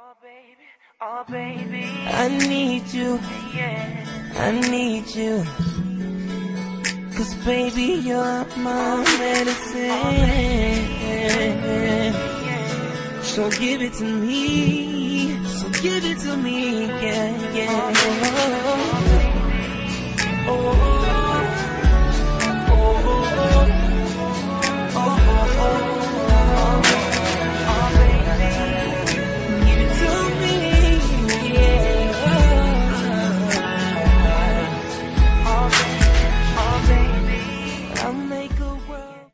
Oh baby, I need you, yeah. I need you. 'Cause baby, you're my medicine. So give it to me, so give it to me, yeah, yeah.